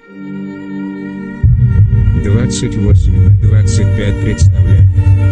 28/25 представляет.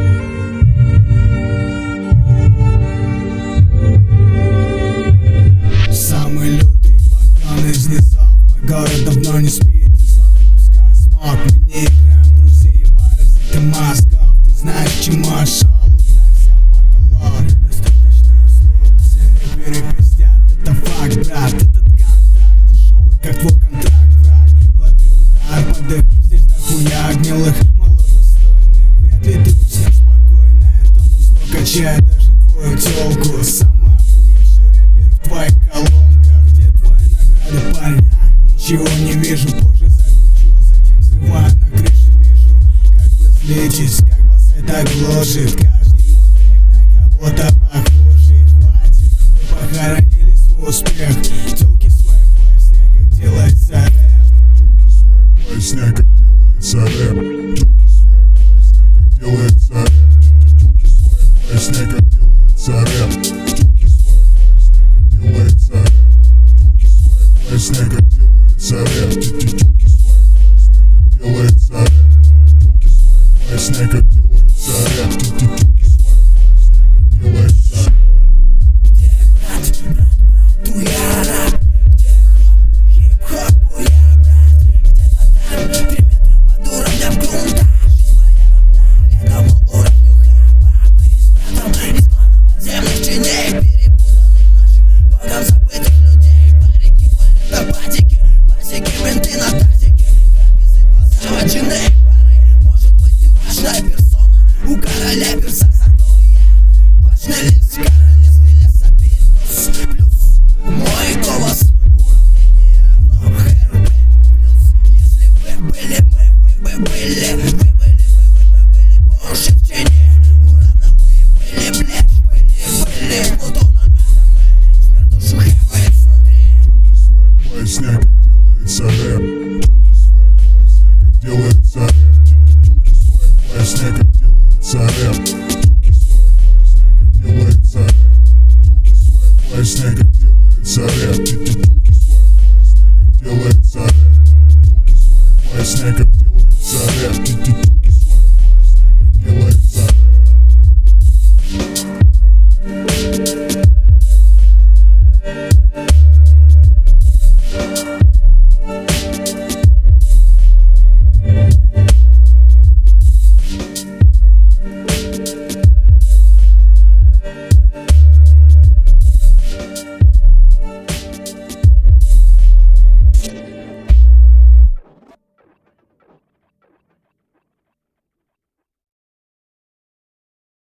Самый лютый погон из низов. Мой город давно не спит, из окон пускай смог. Мы не играем в друзей, паразиты мозгов. Ты знаешь, к чему я шел, ударься в потолок. Достаточно слов, все рэперы пиздят. Это факт, брат, этот контакт дешевый, как твой контракт, брат. Лови удар под их, здесь дохуя гнилых, малодостойных. Вряд ли ты уснешь спокойно, этому зло качает даже твою тёлку. Сама охуевший рэпер в твоих колонках. Где твои награды, парень, а? Ничего не вижу, позже закручу, затем взрываю на крыше. Вижу, как вы злитесь, как вас это гложет. Каждый мой трек на кого-то похожий. Хватит, вы похоронили свой успех. Тёлки свои поясня, как делается рэп. Тёлки свои поясня, как делается рэп. Тёлки свои поясня, как делается рэп. Тёлки свои поясня, как делается рэп. Тёлки свои поясня, как делается рэп. Тёлки свои поясня, как делается рэп. Тёлки свои поясня, как делается рэп. Тёлки свои поясня, как делается рэп. Тёлки свои поясня, как делается рэп. Где брат, туя рэп? Где хоп, хип-хоп, буя, брат? Где-то там, 3 метра под уровнем грунта. Жизнь моя равна этому уровню хаба. Мы с братом из клана подземных теней, перепутанных наших богом забытых людей. Парики валят на патике, пасеки, менты на тазике. Капизы позолочены пары. Может быть, ты важная персона у короля перса, зато я важный лес в королевстве лесопитус. Плюс мой голос уравнение равно ХРП плюс. Если вы были мы, вы бы были, вы были по уши в тени. Урановые были, блядь, были Плутона атомы. Смертушу хавает внутри. Тёлки свои поясня, как делается рэп. Тёлки свои поясня, как делается рэп. Тёлки свои поясня, как делается рэп. Тёлки свои поясня, как делается рэп. Тёлки свои поясня, как делается рэп. Тёлки свои поясня, как делается рэп. Тёлки свои поясня, как делается рэп.